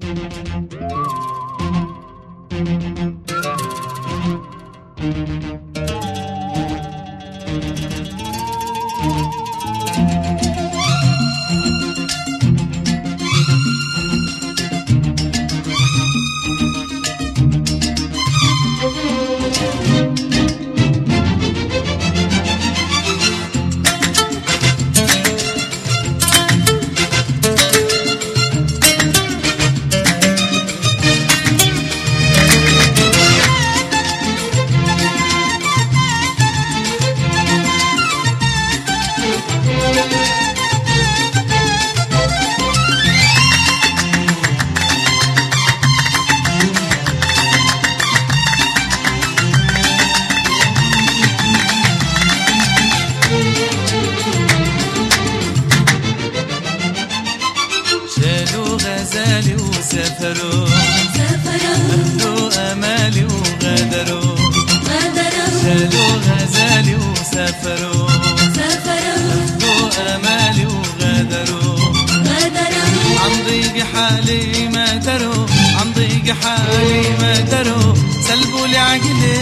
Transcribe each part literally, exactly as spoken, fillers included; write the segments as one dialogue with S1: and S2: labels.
S1: غزالي وسافروا أهلوا أمالي وغادروا شالوا غزالي وسافروا أهلوا أمالي وغادروا عن ضيق حالي ما دروا عن ضيق حالي ما دروا سلبوا لي عقلي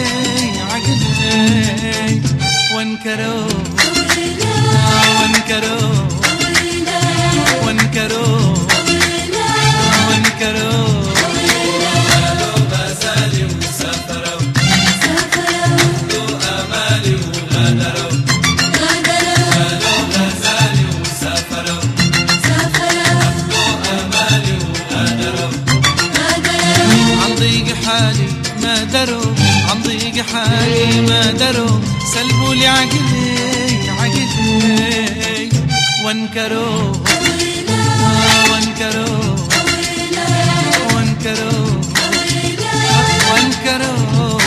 S1: عقلي وانكروا وانكروا وانكروا وانكروا شالوا غزالي وسافروا أهلوا أمالي وغادروا شالوا غزالي وسافروا أهلوا أمالي وغادروا عن ضيق حالي ما دروا عن ضيق حالي ما دروا سلبوا لي عقلي عقلي وانكروا وانكروا وانكروا وانكروا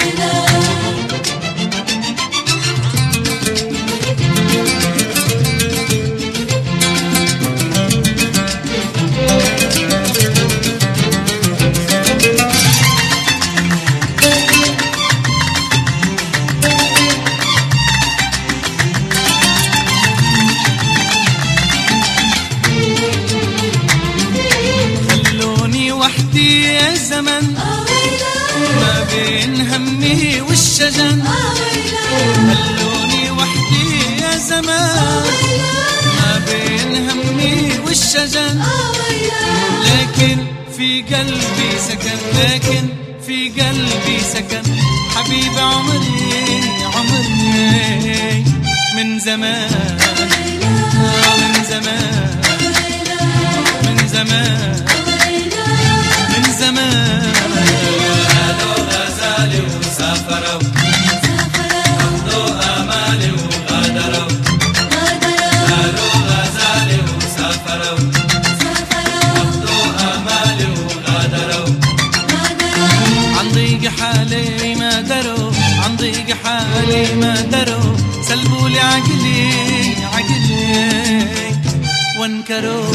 S1: وحدي يا زمن ما بين همي والشجن خلوني وحدي يا زمان ما بين همي والشجن لكن في قلبي سكن لكن في قلبي سكن حبيب عمري عمري من زمان من زمان من زمان من زمان شالوا غزالي وسافروا أهلوا أمالي وغادروا شالوا غزالي وسافروا أهلوا أمالي وغادروا عن ضيق حالي ما دروا عن ضيق حالي ما دروا سلبوا لي عقلي عقلي وانكروا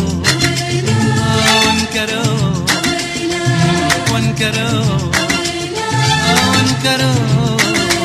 S1: وانكروا وانكروا وانكروا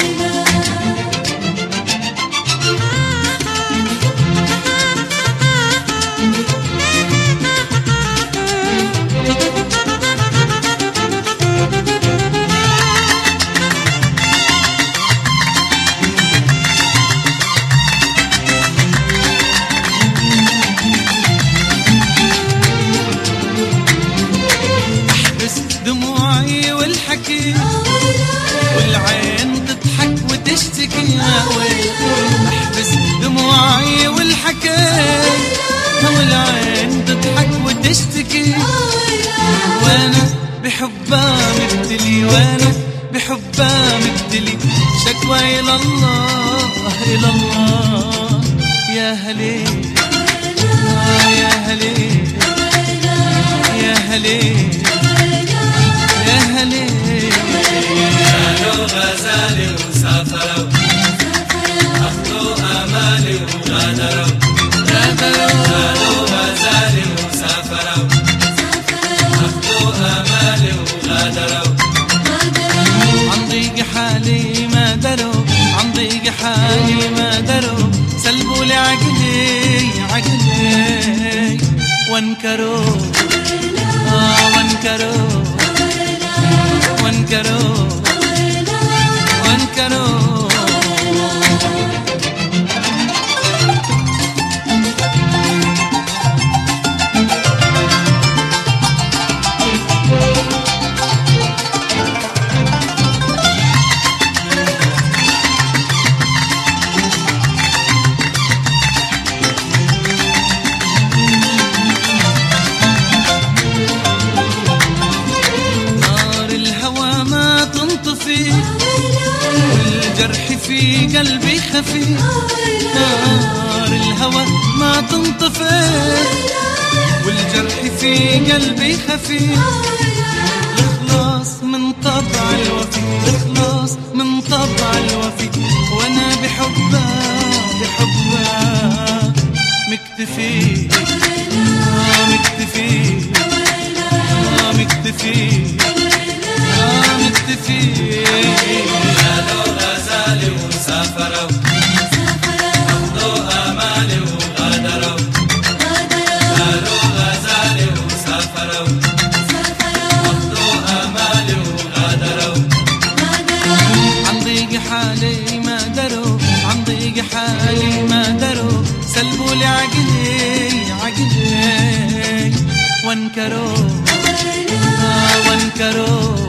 S1: دموعي والحكي والعين تضحك وتشتكي يا ويلي احبس دموعي والحكي والعين تضحك وتشتكي وانا بحبها مبتلي وانا بحبها مبتلي شكوى الى الله الى الله يا هلي يا هلي يا هلي يا هلي شالوا غزالي وسافروا أهلوا أمالي وغادروا شالوا غزالي وسافروا أهلوا أمالي وغادروا عن ضيق حالي ما دروا عن ضيق حالي ما دروا سلبوا لي عقلي عقلي وانكروا آه وانكروا قلبي خفي، نار الهوى ما تنطفئ، والجرح في قلبي خفي. الخلاص من طبع الوفي، الخلاص من طبع الوفي، وانا بحبه بحبه مكتفي، آه مكتفي، آه مكتفي، آه مكتفي.
S2: قالوا غزالي وسافروا، أخذوا آمالي وغادروا. قالوا غزالي وسافروا، أخذوا آمالي وغادروا.
S1: عن ضيق حالي ما دروا، عن ضيق حالي ما دروا، سلبوا لي عقلي عقلي وانكروا، آه وانكروا.